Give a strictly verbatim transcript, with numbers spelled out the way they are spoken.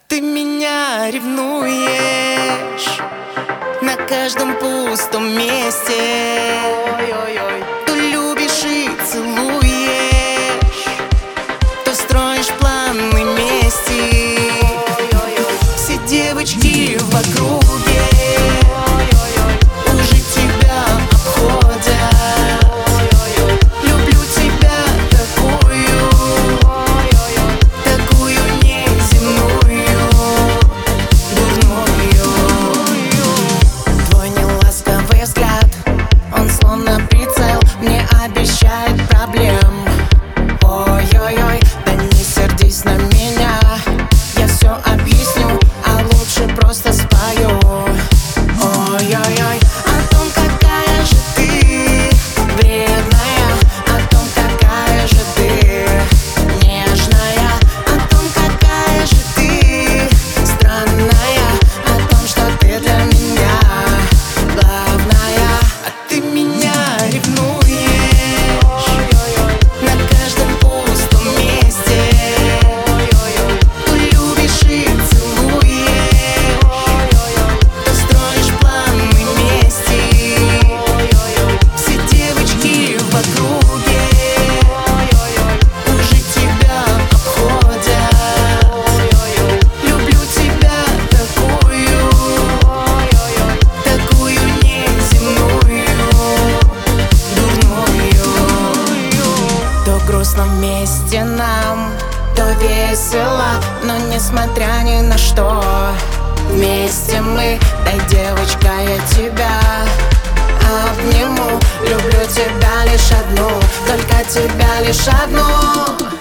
Ты меня ревнуешь на каждом пустом месте. Ой-ой-ой. То любишь и целуешь, то строишь планы мести. Ой-ой-ой. Все девочки в округе уже тебя обходят. Ой-ой-ой. Люблю тебя такую, такую неземную, дурную. Твой неласковый взгляд, он словно прицел, мне обещает проблем. Ой-ой-ой, да не сердись на меня, я все объясню, а лучше просто спою. Ой-ой-ой, о том, какая же ты вредная, о том, какая же ты нежная, о том, какая же ты странная, о том, что ты для меня главная. А ты меня ревнуешь на каждом пустом месте. То любишь и целуешь, то строишь планы мести. Все девочки в округе уже тебя обходят. Люблю тебя такую, такую неземную, дурную. То грустно вместе нам, то весело, но несмотря ни на что, вместе мы. Дай, девочка, я тебя обниму. Люблю тебя лишь одну, только тебя лишь одну.